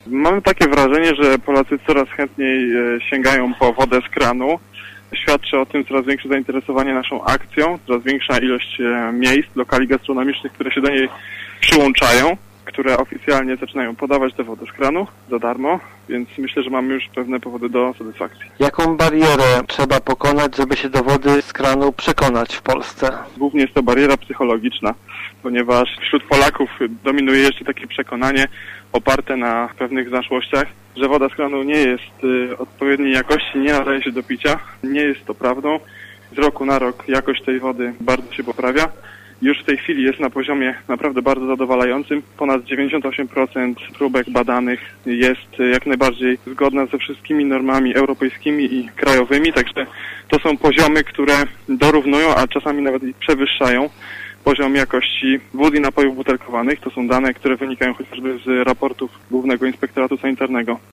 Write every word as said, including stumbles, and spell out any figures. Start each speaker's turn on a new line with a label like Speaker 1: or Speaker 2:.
Speaker 1: Mamy takie wrażenie, że Polacy coraz chętniej sięgają po wodę z kranu. Świadczy o tym coraz większe zainteresowanie naszą akcją, coraz większa ilość miejsc, lokali gastronomicznych, które się do niej przyłączają, które oficjalnie zaczynają podawać tę wodę z kranu za darmo, więc myślę, że mamy już pewne powody do satysfakcji.
Speaker 2: Jaką barierę trzeba pokonać, żeby się do wody z kranu przekonać w Polsce?
Speaker 1: Głównie jest to bariera psychologiczna, ponieważ wśród Polaków dominuje jeszcze takie przekonanie oparte na pewnych zaszłościach, że woda z kranu nie jest y, odpowiedniej jakości, nie nadaje się do picia. Nie jest to prawdą. Z roku na rok jakość tej wody bardzo się poprawia. Już w tej chwili jest na poziomie naprawdę bardzo zadowalającym. Ponad dziewięćdziesiąt osiem procent próbek badanych jest jak najbardziej zgodna ze wszystkimi normami europejskimi i krajowymi, także to są poziomy, które dorównują, a czasami nawet i przewyższają poziom jakości wód i napojów butelkowanych. To są dane, które wynikają chociażby z raportów Głównego Inspektoratu Sanitarnego.